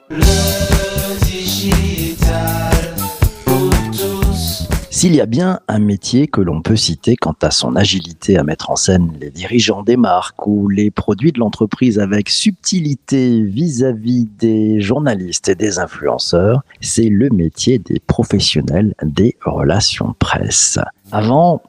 Le digital pour tous. S'il y a bien un métier que l'on peut citer quant à son agilité à mettre en scène les dirigeants des marques ou les produits de l'entreprise avec subtilité vis-à-vis des journalistes et des influenceurs, c'est le métier des professionnels des relations presse. Avant,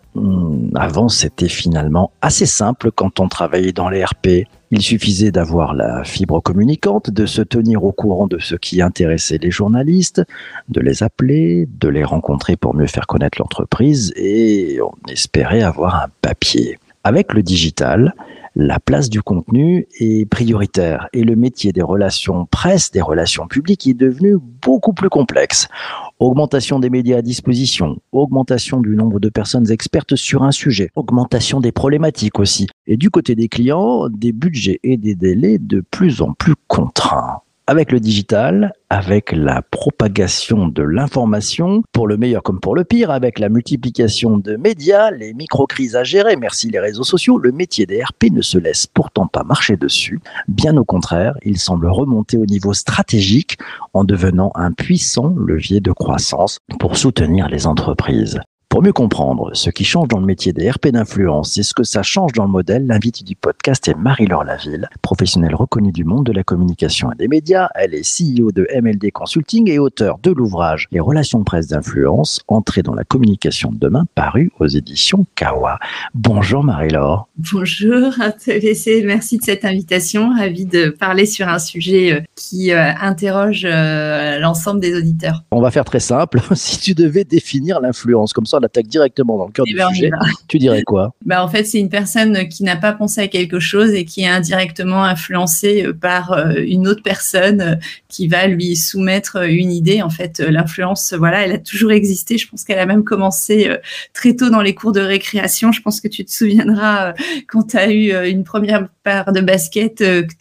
c'était finalement assez simple quand on travaillait dans les RP. Il suffisait d'avoir la fibre communicante, de se tenir au courant de ce qui intéressait les journalistes, de les appeler, de les rencontrer pour mieux faire connaître l'entreprise et on espérait avoir un papier. Avec le digital, la place du contenu est prioritaire et le métier des relations presse, des relations publiques est devenu beaucoup plus complexe. Augmentation des médias à disposition, augmentation du nombre de personnes expertes sur un sujet, augmentation des problématiques aussi. Et du côté des clients, des budgets et des délais de plus en plus contraints. Avec le digital, avec la propagation de l'information, pour le meilleur comme pour le pire, avec la multiplication de médias, les micro-crises à gérer, merci les réseaux sociaux, le métier des RP ne se laisse pourtant pas marcher dessus. Bien au contraire, il semble remonter au niveau stratégique en devenant un puissant levier de croissance pour soutenir les entreprises. Pour mieux comprendre ce qui change dans le métier des RP d'influence et ce que ça change dans le modèle, l'invitée du podcast est Marie-Laure Laville, professionnelle reconnue du monde de la communication et des médias. Elle est CEO de MLD Consulting et auteure de l'ouvrage Les relations presse d'influence, entrée dans la communication de demain, paru aux éditions Kawa. Bonjour Marie-Laure. Bonjour TVC, merci de cette invitation. Ravie de parler sur un sujet qui interroge l'ensemble des auditeurs. On va faire très simple. Si tu devais définir l'influence, comme ça on attaque directement dans le cœur du sujet, tu dirais quoi ? En fait, c'est une personne qui n'a pas pensé à quelque chose et qui est indirectement influencée par une autre personne qui va lui soumettre une idée. En fait, l'influence, elle a toujours existé. Je pense qu'elle a même commencé très tôt dans les cours de récréation. Je pense que tu te souviendras quand tu as eu une première paire de baskets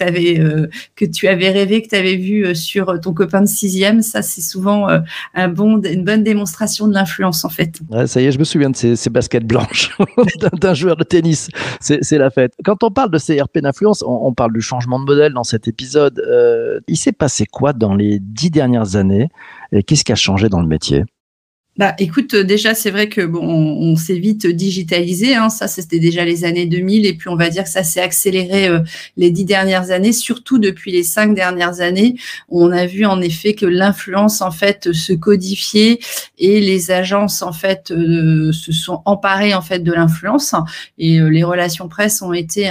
que tu avais rêvé, que tu avais vu sur ton copain de 6e. Ça, c'est souvent une bonne démonstration de l'influence, en fait. Ouais, ça y est, je me souviens de ces baskets blanches d'un joueur de tennis. C'est la fête. Quand on parle de ces RP d'influence, on parle du changement de modèle dans cet épisode. Il s'est passé quoi dans les 10 dernières années et qu'est-ce qui a changé dans le métier ? Écoute, déjà, c'est vrai que on s'est vite digitalisé, hein. Ça, c'était déjà les années 2000 et puis on va dire que ça s'est accéléré les 10 dernières années, surtout depuis les 5 dernières années. On a vu en effet que l'influence en fait se codifiait et les agences en fait se sont emparées en fait de l'influence et les relations presse ont été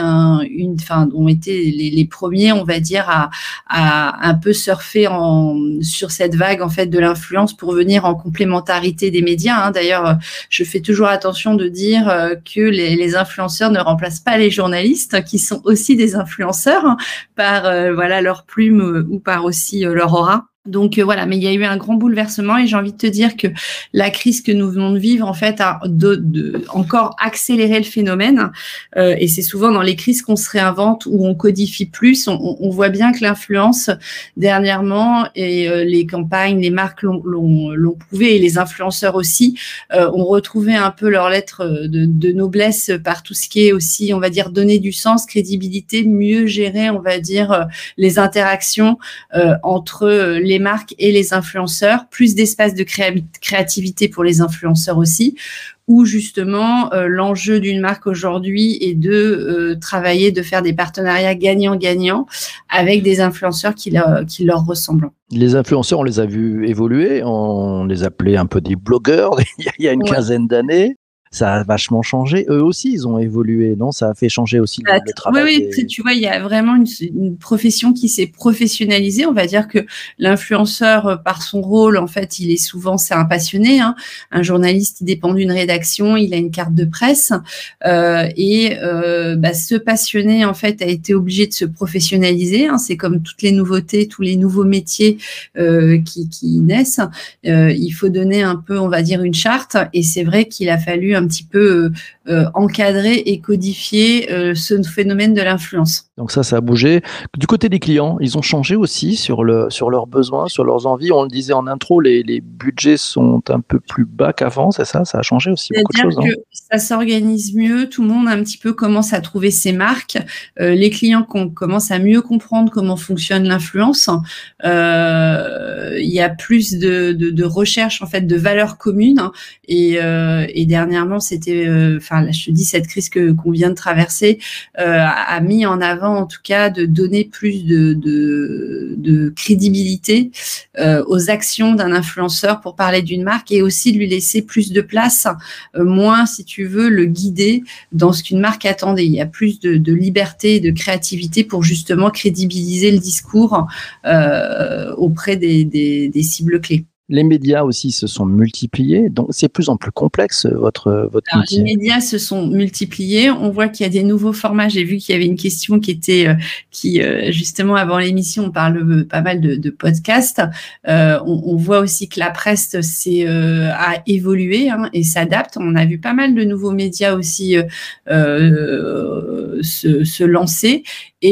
les premiers, on va dire, à un peu surfer sur cette vague en fait de l'influence pour venir en complémentarité des médias, hein. D'ailleurs, je fais toujours attention de dire que les influenceurs ne remplacent pas les journalistes, qui sont aussi des influenceurs, hein, par leur plume ou par aussi leur aura. Donc mais il y a eu un grand bouleversement et j'ai envie de te dire que la crise que nous venons de vivre en fait a encore accéléré le phénomène et c'est souvent dans les crises qu'on se réinvente où on codifie plus. On voit bien que l'influence dernièrement et les campagnes, les marques l'ont prouvé et les influenceurs aussi ont retrouvé un peu leur lettre de noblesse par tout ce qui est aussi, on va dire, donner du sens, crédibilité, mieux gérer, on va dire, les interactions entre les marques et les influenceurs, plus d'espace de créativité pour les influenceurs aussi, où justement l'enjeu d'une marque aujourd'hui est de travailler, de faire des partenariats gagnant-gagnant avec des influenceurs qui leur ressemblent. Les influenceurs, on les a vus évoluer, on les appelait un peu des blogueurs il y a une quinzaine d'années. Ça a vachement changé. Eux aussi, ils ont évolué, non ? Ça a fait changer aussi le travail. Oui, tu vois, il y a vraiment une profession qui s'est professionnalisée. On va dire que l'influenceur, par son rôle, en fait, c'est un passionné, hein. Un journaliste, il dépend d'une rédaction, il a une carte de presse. Ce passionné, en fait, a été obligé de se professionnaliser, hein. C'est comme toutes les nouveautés, tous les nouveaux métiers qui naissent. Il faut donner un peu, on va dire, une charte. Et c'est vrai qu'il a fallu un petit peu encadrer et codifier ce phénomène de l'influence. Donc ça a bougé. Du côté des clients, ils ont changé aussi sur leurs besoins, sur leurs envies. On le disait en intro, les budgets sont un peu plus bas qu'avant, c'est ça? Ça a changé aussi beaucoup de choses. C'est-à-dire que ça s'organise mieux, tout le monde un petit peu commence à trouver ses marques. Les clients commencent à mieux comprendre comment fonctionne l'influence. Il y a plus de recherche en fait de valeurs communes. Et dernièrement, c'était, là, je te dis, cette crise qu'on vient de traverser a mis en avant, en tout cas, de donner plus de crédibilité aux actions d'un influenceur pour parler d'une marque et aussi de lui laisser plus de place, moins, si tu veux, le guider dans ce qu'une marque attendait. Il y a plus de liberté et de créativité pour justement crédibiliser le discours auprès des cibles clés. Les médias aussi se sont multipliés, donc c'est de plus en plus complexe votre métier. Les médias se sont multipliés. On voit qu'il y a des nouveaux formats. J'ai vu qu'il y avait une question qui était, justement avant l'émission, on parle pas mal de podcasts. On voit aussi que la presse a évolué et s'adapte. On a vu pas mal de nouveaux médias aussi se lancer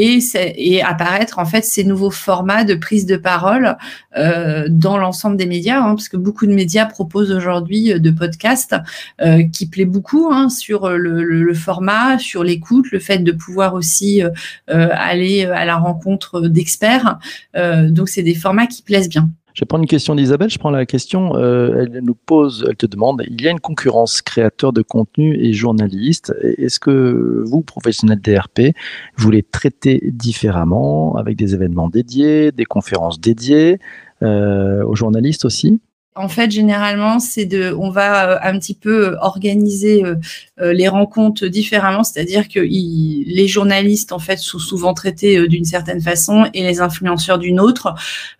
et apparaître en fait ces nouveaux formats de prise de parole dans l'ensemble des médias, parce que beaucoup de médias proposent aujourd'hui de podcasts qui plaît beaucoup sur le format, sur l'écoute, le fait de pouvoir aussi aller à la rencontre d'experts. Donc c'est des formats qui plaisent bien. Je vais prendre une question d'Isabelle. Je prends la question. Elle te demande, il y a une concurrence créateurs de contenu et journalistes. Est-ce que vous, professionnels DRP, vous les traitez différemment avec des événements dédiés, des conférences dédiées aux journalistes aussi? En fait, généralement, on va un petit peu organiser les rencontres différemment, c'est-à-dire que les journalistes en fait sont souvent traités d'une certaine façon et les influenceurs d'une autre.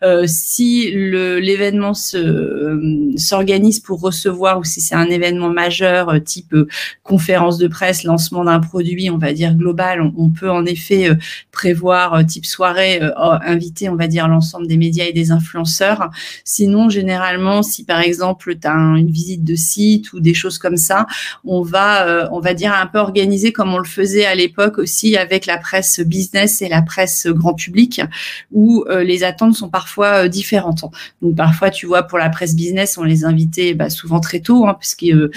Si l'événement s'organise pour recevoir ou si c'est un événement majeur type conférence de presse, lancement d'un produit, on va dire global, on peut en effet prévoir type soirée, inviter, on va dire l'ensemble des médias et des influenceurs. Sinon, généralement, si par exemple tu as une visite de site ou des choses comme ça, on va dire un peu organiser comme on le faisait à l'époque aussi avec la presse business et la presse grand public, où les attentes sont parfois différentes. Donc parfois, tu vois, pour la presse business, on les invitait souvent très tôt, parce qu'ils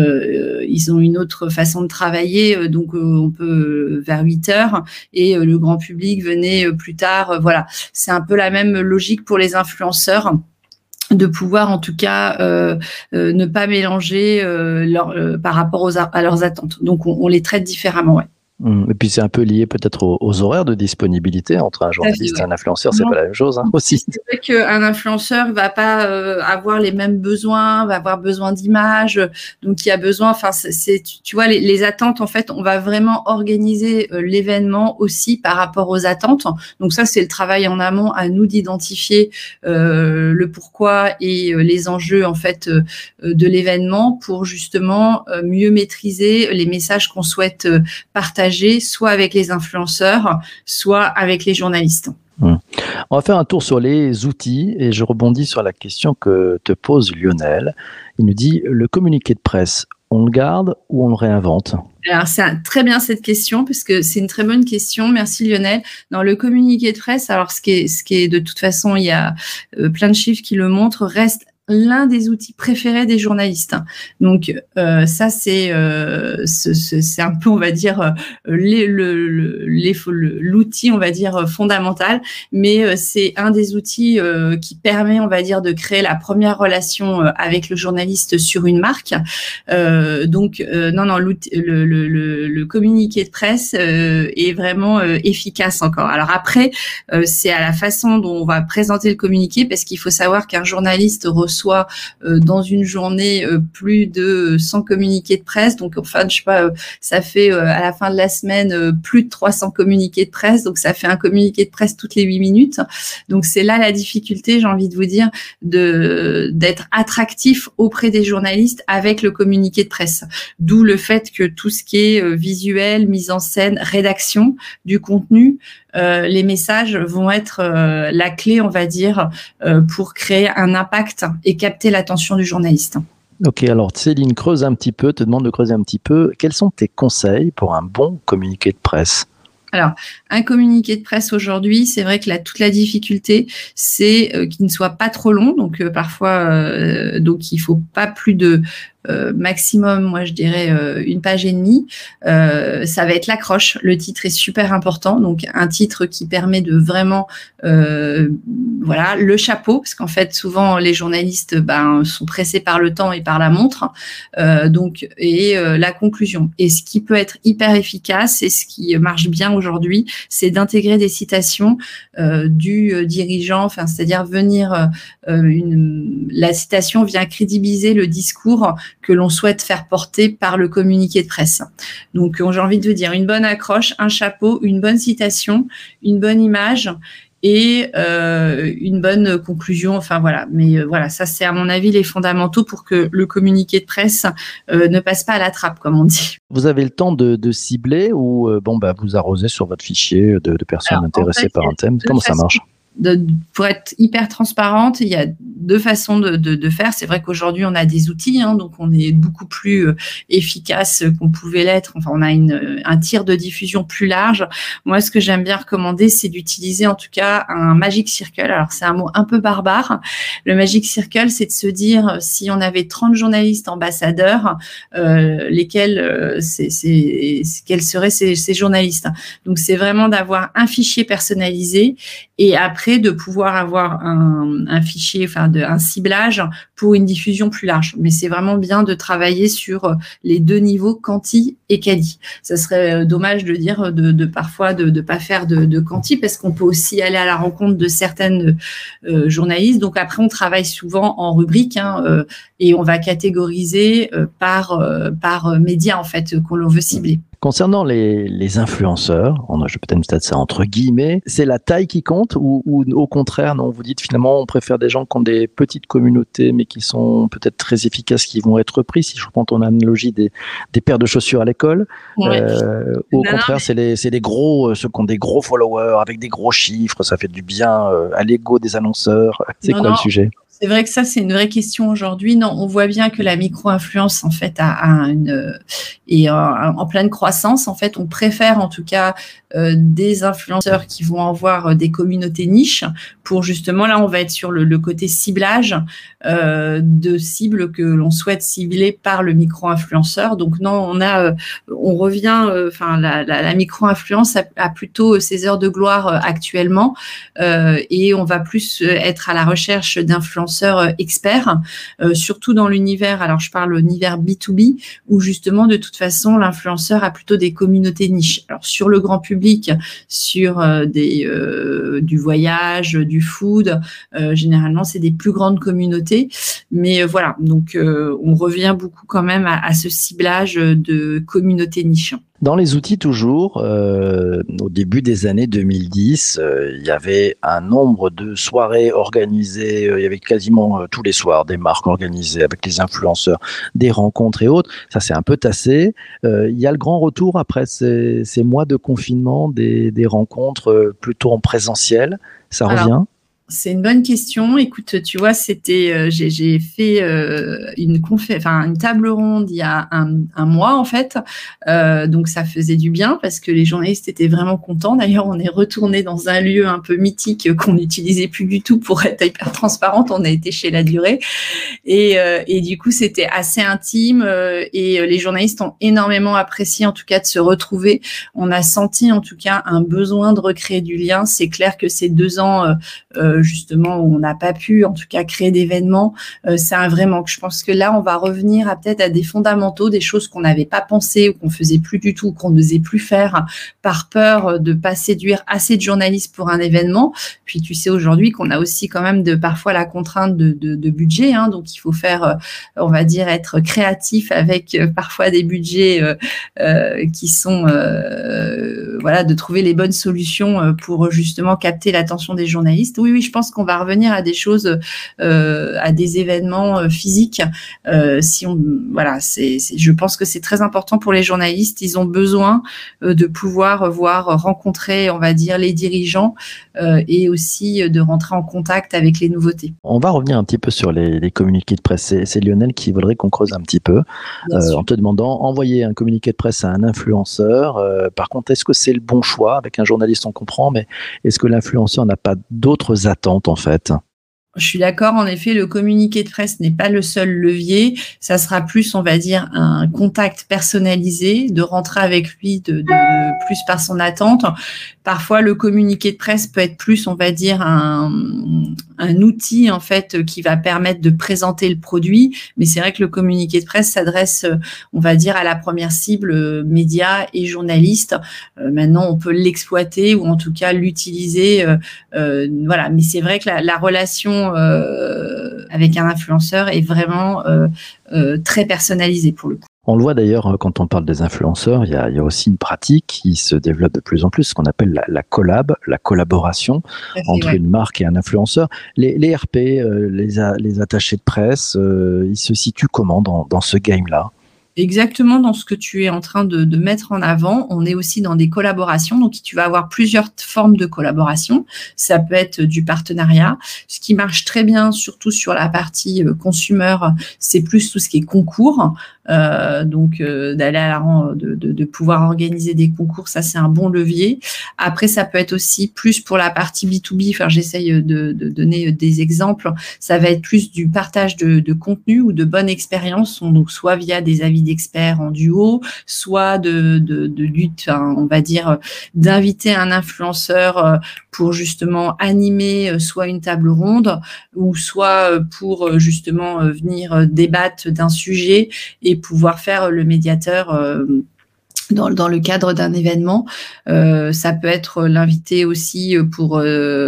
ont une autre façon de travailler, donc on peut vers 8h, et le grand public venait plus tard. Voilà, c'est un peu la même logique pour les influenceurs, de pouvoir en tout cas ne pas mélanger par rapport à leurs attentes. Donc on les traite différemment, ouais. Et puis c'est un peu lié peut-être aux horaires de disponibilité entre un journaliste et un influenceur, c'est pas la même chose aussi. C'est vrai qu'un influenceur va pas avoir les mêmes besoins, va avoir besoin d'images, donc il y a besoin, tu vois, les attentes, en fait, on va vraiment organiser l'événement aussi par rapport aux attentes. Donc ça, c'est le travail en amont, à nous d'identifier le pourquoi et les enjeux en fait de l'événement pour justement mieux maîtriser les messages qu'on souhaite partager, soit avec les influenceurs, soit avec les journalistes. On va faire un tour sur les outils et je rebondis sur la question que te pose Lionel. Il nous dit, le communiqué de presse, on le garde ou on le réinvente? Alors, c'est très bien cette question, parce que c'est une très bonne question. Merci Lionel. Dans le communiqué de presse, alors ce qui est de toute façon, il y a plein de chiffres qui le montrent, reste l'un des outils préférés des journalistes. Donc ça c'est un peu, on va dire, l'outil, on va dire, fondamental, mais c'est un des outils qui permet, on va dire, de créer la première relation avec le journaliste sur une marque. Donc le communiqué de presse est vraiment efficace encore. Alors après, c'est à la façon dont on va présenter le communiqué, parce qu'il faut savoir qu'un journaliste reçoit dans une journée plus de 100 communiqués de presse. Donc, enfin, je sais pas, ça fait à la fin de la semaine plus de 300 communiqués de presse. Donc, ça fait un communiqué de presse toutes les 8 minutes. Donc, c'est là la difficulté, j'ai envie de vous dire, d'être attractif auprès des journalistes avec le communiqué de presse. D'où le fait que tout ce qui est visuel, mise en scène, rédaction du contenu, les messages vont être la clé, on va dire, pour créer un impact et capter l'attention du journaliste. Ok, alors Céline te demande de creuser un petit peu. Quels sont tes conseils pour un bon communiqué de presse? Alors, un communiqué de presse aujourd'hui, c'est vrai que toute la difficulté, c'est qu'il ne soit pas trop long. Donc, parfois, donc il faut pas plus de maximum, moi je dirais 1 page et demie. Ça va être l'accroche. Le titre est super important. Donc, un titre qui permet de vraiment, voilà, le chapeau, parce qu'en fait, souvent les journalistes sont pressés par le temps et par la montre. Donc, la conclusion. Et ce qui peut être hyper efficace et ce qui marche bien aujourd'hui, c'est d'intégrer des citations du dirigeant, enfin, c'est-à-dire venir, la citation vient crédibiliser le discours que l'on souhaite faire porter par le communiqué de presse. Donc, j'ai envie de vous dire une bonne accroche, un chapeau, une bonne citation, une bonne image et une bonne conclusion. Enfin voilà, mais voilà, ça c'est à mon avis les fondamentaux pour que le communiqué de presse ne passe pas à la trappe, comme on dit. Vous avez le temps de cibler ou vous arrosez sur votre fichier de personnes intéressées par un thème? Comment ça marche? Pour être hyper transparente, il y a 2 façons de faire. C'est vrai qu'aujourd'hui, on a des outils, donc on est beaucoup plus efficace qu'on pouvait l'être. Enfin, on a un tir de diffusion plus large. Moi, ce que j'aime bien recommander, c'est d'utiliser en tout cas un Magic Circle. Alors, c'est un mot un peu barbare. Le Magic Circle, c'est de se dire, si on avait 30 journalistes ambassadeurs, quels seraient ces journalistes. Donc, c'est vraiment d'avoir un fichier personnalisé et après de pouvoir avoir un fichier, un ciblage pour une diffusion plus large. Mais c'est vraiment bien de travailler sur les 2 niveaux, quanti et quali. Ça serait dommage de dire parfois de pas faire de quanti, parce qu'on peut aussi aller à la rencontre de certaines journalistes. Donc après, on travaille souvent en rubrique et on va catégoriser par média en fait qu'on veut cibler. Concernant les influenceurs, je vais peut-être mettre ça entre guillemets, c'est la taille qui compte ou au contraire, non, vous dites finalement on préfère des gens qui ont des petites communautés mais qui sont peut-être très efficaces, qui vont être pris, si je reprends ton analogie des paires de chaussures à l'école. Ouais. Au contraire, c'est les gros, ceux qui ont des gros followers avec des gros chiffres, ça fait du bien à l'ego des annonceurs. C'est quoi le sujet ? C'est vrai que ça, c'est une vraie question aujourd'hui. Non, on voit bien que la micro-influence, en fait, est en pleine croissance. En fait, on préfère, en tout cas, des influenceurs qui vont avoir des communautés niches pour justement, là, on va être sur le côté ciblage de cibles que l'on souhaite cibler par le micro-influenceur. Donc, non, on revient, la micro-influence a plutôt ses heures de gloire actuellement et on va plus être à la recherche d'influenceurs experts, surtout dans l'univers, alors je parle l'univers B2B, où justement de toute façon l'influenceur a plutôt des communautés niches. Alors sur le grand public, sur du voyage, du food, généralement c'est des plus grandes communautés, mais voilà, donc on revient beaucoup quand même à ce ciblage de communautés niches. Dans les outils toujours, au début des années 2010, il y avait un nombre de soirées organisées, il y avait quasiment tous les soirs des marques organisées avec les influenceurs, des rencontres et autres. Ça s'est un peu tassé. Il y a le grand retour après ces mois de confinement, des rencontres plutôt en présentiel. Ça revient ? C'est une bonne question. Écoute, tu vois, j'ai fait une table ronde il y a un mois en fait. Donc ça faisait du bien parce que les journalistes étaient vraiment contents. D'ailleurs, on est retourné dans un lieu un peu mythique qu'on n'utilisait plus du tout pour être hyper transparente. On a été chez La Durée et du coup c'était assez intime et les journalistes ont énormément apprécié en tout cas de se retrouver. On a senti en tout cas un besoin de recréer du lien. C'est clair que ces 2 ans justement où on n'a pas pu en tout cas créer d'événements, c'est un vrai manque. Je pense que là on va revenir peut-être à des fondamentaux, des choses qu'on n'avait pas pensé ou qu'on faisait plus du tout, qu'on n'osait plus faire par peur de pas séduire assez de journalistes pour un événement. Puis tu sais aujourd'hui qu'on a aussi quand même parfois la contrainte de budget, donc il faut faire, on va dire, être créatif avec parfois des budgets qui sont de trouver les bonnes solutions pour justement capter l'attention des journalistes. oui, je pense qu'on va revenir à des choses, à des événements physiques. Je pense que c'est très important pour les journalistes. Ils ont besoin de pouvoir rencontrer, on va dire, les dirigeants et aussi de rentrer en contact avec les nouveautés. On va revenir un petit peu sur les communiqués de presse. C'est Lionel qui voudrait qu'on creuse un petit peu en te demandant envoyer un communiqué de presse à un influenceur. Par contre, est-ce que c'est le bon choix? Avec un journaliste, on comprend, mais est-ce que l'influenceur n'a pas d'autres attentes en fait? Je suis d'accord, en effet, le communiqué de presse n'est pas le seul levier. Ça sera plus, on va dire, un contact personnalisé, de rentrer avec lui de plus par son attente. Parfois, le communiqué de presse peut être plus, on va dire, un outil, en fait, qui va permettre de présenter le produit. Mais c'est vrai que le communiqué de presse s'adresse, on va dire, à la première cible, médias et journalistes. Maintenant, on peut l'exploiter ou en tout cas l'utiliser. Voilà. Mais c'est vrai que la relation avec un influenceur est vraiment très personnalisée pour le coup. On le voit d'ailleurs quand on parle des influenceurs, il y a aussi une pratique qui se développe de plus en plus, ce qu'on appelle la collaboration entre une marque et un influenceur. Les RP, les attachés de presse, ils se situent comment dans ce game-là? Exactement dans ce que tu es en train de mettre en avant. On est aussi dans des collaborations. Donc, tu vas avoir plusieurs formes de collaboration. Ça peut être du partenariat. Ce qui marche très bien, surtout sur la partie consumer, c'est plus tout ce qui est concours. D'aller à de pouvoir organiser des concours, ça, c'est un bon levier. Après, ça peut être aussi plus pour la partie B2B. Enfin, j'essaye de donner des exemples. Ça va être plus du partage de contenu ou de bonne expérience. Donc, soit via des avis d'experts en duo, soit de lutte, on va dire, d'inviter un influenceur pour justement animer soit une table ronde ou soit pour justement venir débattre d'un sujet et pouvoir faire le médiateur dans le cadre d'un événement. Ça peut être l'invité aussi pour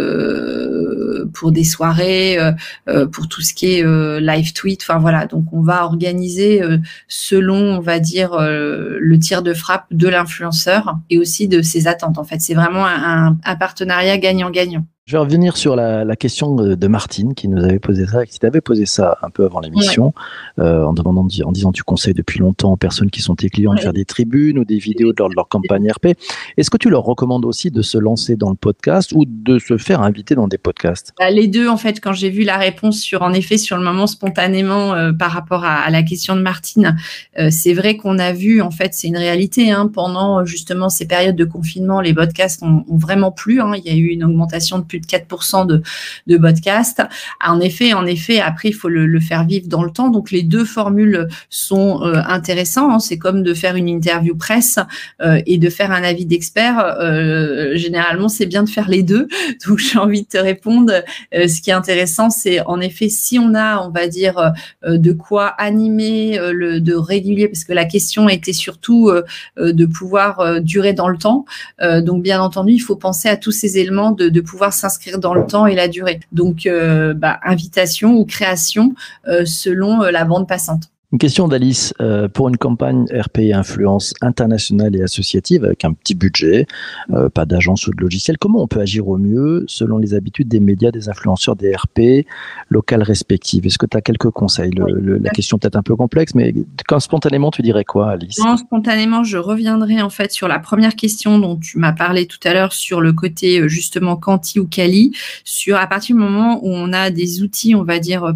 des soirées, pour tout ce qui est live tweet. Enfin voilà, donc on va organiser selon, on va dire, le tir de frappe de l'influenceur et aussi de ses attentes. En fait, c'est vraiment un partenariat gagnant-gagnant. Je vais revenir sur la question de Martine qui nous avait posé ça, qui t'avait posé ça un peu avant l'émission, en disant tu conseilles depuis longtemps aux personnes qui sont tes clients de faire des tribunes ou des vidéos lors de leur campagne RP. Est-ce que tu leur recommandes aussi de se lancer dans le podcast ou de se faire inviter dans des podcasts? Les deux, en fait, quand j'ai vu la réponse sur le moment spontanément par rapport à la question de Martine, c'est vrai qu'on a vu, en fait, c'est une réalité, pendant justement ces périodes de confinement, les podcasts ont vraiment plu. Il y a eu une augmentation de plus de 4% de podcasts. En effet, après, il faut le faire vivre dans le temps. Donc, les deux formules sont intéressantes. C'est comme de faire une interview presse et de faire un avis d'expert. Généralement, c'est bien de faire les deux. Donc, j'ai envie de te répondre. Ce qui est intéressant, c'est en effet, si on a, on va dire, de quoi animer, de régulier, parce que la question était surtout de pouvoir durer dans le temps. Donc, bien entendu, il faut penser à tous ces éléments de pouvoir s'inscrire dans le temps et la durée. Donc, invitation ou création selon la bande passante. Une question d'Alice. Pour une campagne RP influence internationale et associative avec un petit budget, pas d'agence ou de logiciel, comment on peut agir au mieux selon les habitudes des médias, des influenceurs, des RP locales respectives? Est-ce que tu as quelques conseils? La question est peut-être un peu complexe, mais quand spontanément, tu dirais quoi, Alice? Non, spontanément, je reviendrai en fait sur la première question dont tu m'as parlé tout à l'heure sur le côté justement quanti ou quali, à partir du moment où on a des outils, on va dire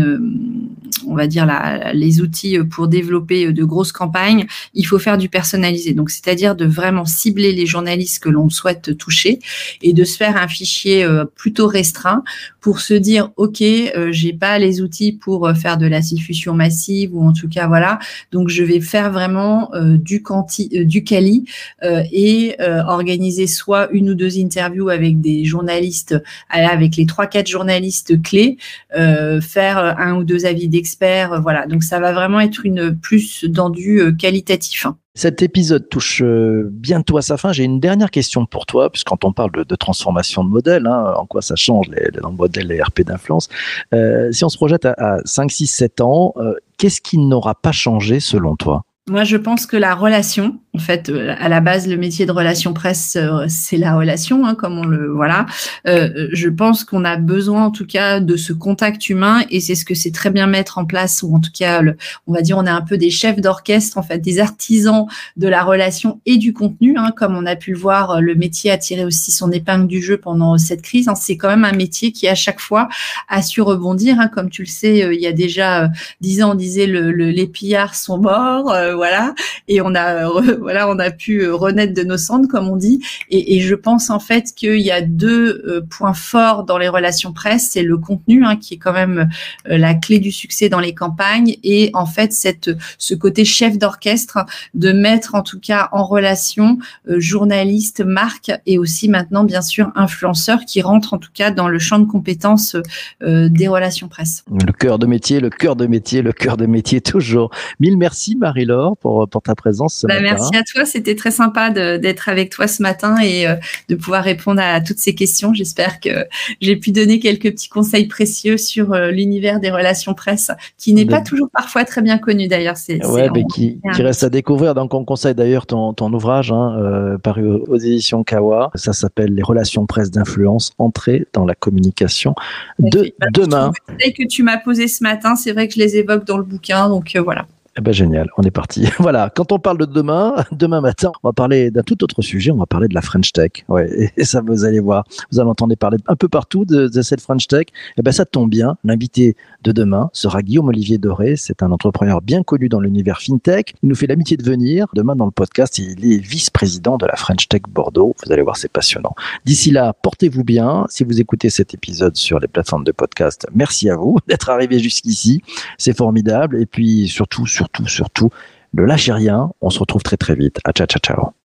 les outils pour développer de grosses campagnes, il faut faire du personnalisé. Donc, c'est-à-dire de vraiment cibler les journalistes que l'on souhaite toucher et de se faire un fichier plutôt restreint pour se dire, OK, j'ai pas les outils pour faire de la diffusion massive ou en tout cas, voilà. Donc, je vais faire vraiment du quali et organiser soit une ou deux interviews avec des journalistes, avec les 3-4 journalistes clés, faire un ou deux avis d'experts, voilà. Donc, ça va vraiment être plus dans du qualitatif. Cet épisode touche bientôt à sa fin. J'ai une dernière question pour toi, puisque quand on parle de transformation de modèle, en quoi ça change dans le modèle des RP d'influence. Si on se projette à 5, 6, 7 ans, qu'est-ce qui n'aura pas changé selon toi? Moi, je pense que la relation En fait, à la base, le métier de relation presse, c'est la relation, hein, comme on le voilà. Je pense qu'on a besoin, en tout cas, de ce contact humain, et c'est ce que c'est très bien mettre en place, ou en tout cas, on va dire, on est un peu des chefs d'orchestre, en fait, des artisans de la relation et du contenu, hein, comme on a pu le voir. Le métier a tiré aussi son épingle du jeu pendant cette crise, hein. C'est quand même un métier qui, à chaque fois, a su rebondir, hein. Comme tu le sais, il y a déjà 10 ans, on disait les pillards sont morts, voilà, et on a pu renaître de nos cendres, comme on dit. Et je pense en fait qu'il y a deux points forts dans les relations presse. C'est le contenu, hein, qui est quand même la clé du succès dans les campagnes, et en fait ce côté chef d'orchestre de mettre en tout cas en relation journalistes, marques, et aussi maintenant bien sûr influenceurs qui rentrent en tout cas dans le champ de compétences des relations presse. Le cœur de métier toujours. Mille merci Marie-Laure pour ta présence ce matin. Merci à toi, c'était très sympa d'être avec toi ce matin et de pouvoir répondre à toutes ces questions. J'espère que j'ai pu donner quelques petits conseils précieux sur l'univers des relations presse, qui n'est pas toujours parfois très bien connu d'ailleurs. Qui reste à découvrir. Donc on conseille d'ailleurs ton ouvrage, hein, paru aux éditions Kawa. Ça s'appelle Les relations presse d'influence, entrer dans la communication de demain. Les conseils que tu m'as posés ce matin, c'est vrai que je les évoque dans le bouquin, donc voilà. Eh ben génial, on est parti. Voilà, quand on parle de demain matin, on va parler d'un tout autre sujet, on va parler de la French Tech. Ouais, et ça, vous allez voir, vous allez entendre parler un peu partout de cette French Tech. Eh ben ça tombe bien, l'invité de demain sera Guillaume-Olivier Doré. C'est un entrepreneur bien connu dans l'univers FinTech. Il nous fait l'amitié de venir demain dans le podcast. Il est vice-président de la French Tech Bordeaux. Vous allez voir, c'est passionnant. D'ici là, portez-vous bien. Si vous écoutez cet épisode sur les plateformes de podcast, merci à vous d'être arrivé jusqu'ici. C'est formidable. Et puis surtout, ne lâchez rien. On se retrouve très très vite. Ciao.